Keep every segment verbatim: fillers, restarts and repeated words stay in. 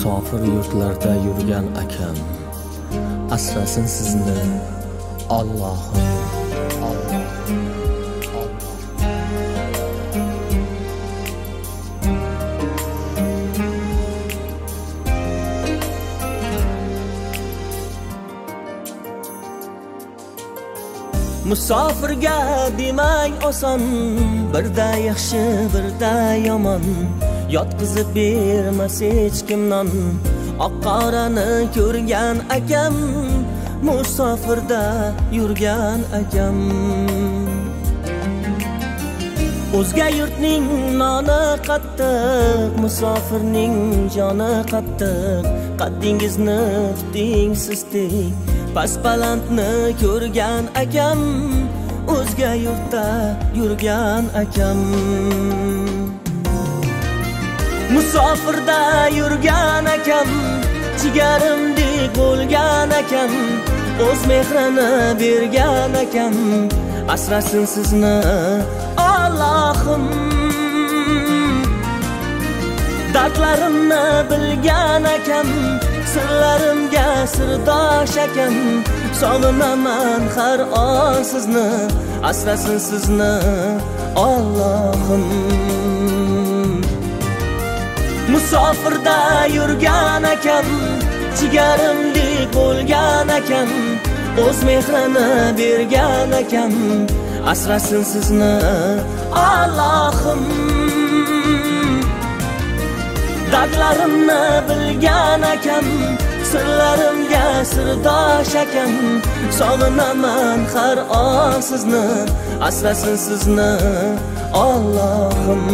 Musofir yurtlarda yurgan akam, asrasin sizni Allohim, Alloh, Alloh. Musofirga demang oson, birda yaxshi, birda yomon. Yotqizib bermas hech kimnon, oq-qorani ko'rgan akam, musofirda yurgan akam. O'zga yurtning noni qattiq, musofirning joni qattiq. Qaddingizni tuting sistek, past-balandni ko'rgan akam, o'zga yurtda yurgan akam. Musofirda yurgan akam, jigarimdek bo'lgan akam, o'z mehrini bergan akam, asrasin sizni Allohim. Dardlarimni bilgan akam, sirlarimga sirdosh akam, sog'inaman har on sizni, asrasin sizni Allohim. Musofirda yurgan akam, jigarimdek bo'lgan akam, o'z mehrini bergan akam, asrasin sizni Allohim. Dardlarimni bilgan akam, sirlarimga sirdosh akam, sog'inaman har on sizni, asrasin sizni Allohim.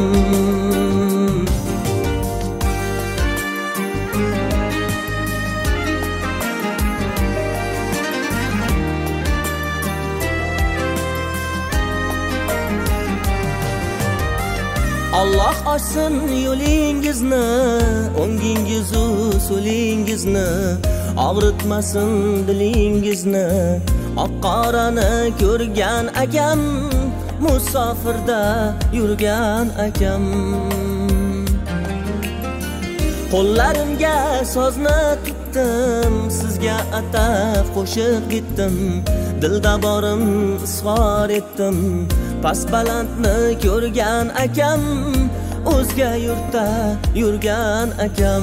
Alloh ochsin yo'lingizni, o'ngingizu so'lingizni, og'ritmasin dilingizni. Oq-qorani ko'rgan akam, musofirda yurgan akam. Qo'llarimga sozni tutdim, sizga atab qo'shiq bitdim, dilda borim izhor etdim. Past-balandni ko'rgan akam, o'zga yurtda yurgan akam.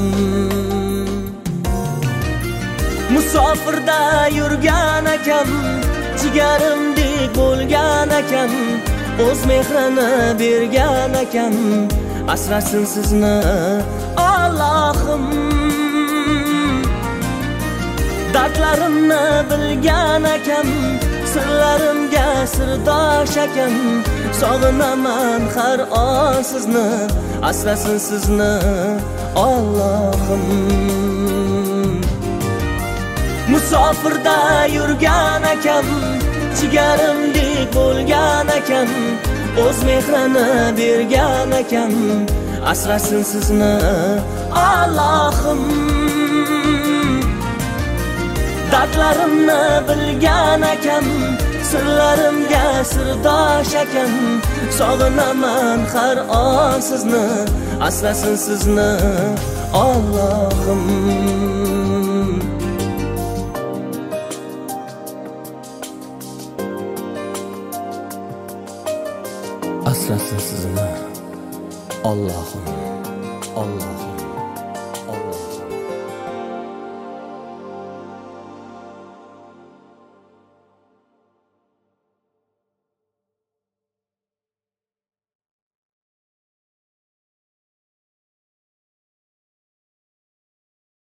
Musofirda yurgan akam, jigarimdek bo'lgan akam, o'z mehrini bergan akam, asrasin sizni Allohim. Dardlarimni bilgan akam, sirlarimga sirdosh akam, sog'inaman har on sizni, asrasin sizni Allohim. Musofirda yurgan akam, jigarimdek bo'lgan akam, o'z mehrini bergan akam, asrasin sizni Allohim. Dardlarimni bilgan akam, sirlarimga sirdosh akam, sog'inaman har on sizni, asrasin sizni Allohim. Asrasin sizni Allohim, Alloh.